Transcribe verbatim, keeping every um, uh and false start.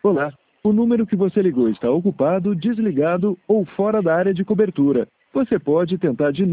Olá, o número que você ligou está ocupado, desligado ou fora da área de cobertura. Você pode tentar de